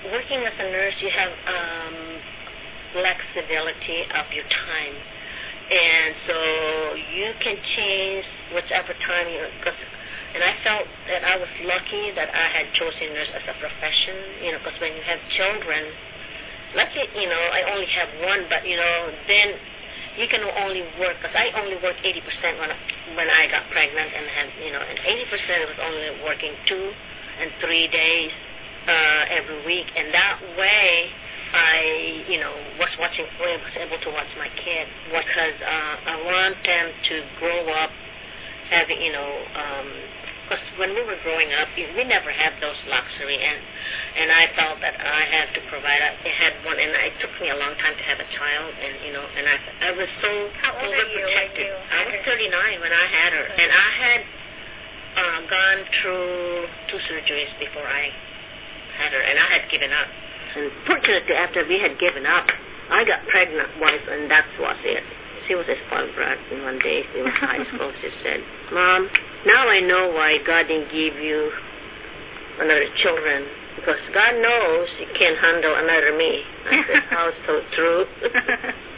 working as a nurse, you have flexibility of your time. And so you can change whichever time and I felt that I was lucky that I had chosen nurse as a profession, because when you have children, lucky, I only have one, but, then you can only work, because I only worked 80% when I got pregnant and had, and 80% was only working 2 and 3 days every week, and that way I, was able to watch my kid, because I want them to grow up having, because when we were growing up, we never had those luxury, and I felt that I had to provide. I had one, and it took me a long time to have a child, and and I was so overprotected. I was 39 when I had her, and I had gone through 2 surgeries before I had her, and I had given up. And fortunately, after we had given up, I got pregnant once, and that was it. She was a spoiled brat, and one day she was high school. She said, "Mom, now I know why God didn't give you another children, because God knows He can't handle another me." I said, "How so true."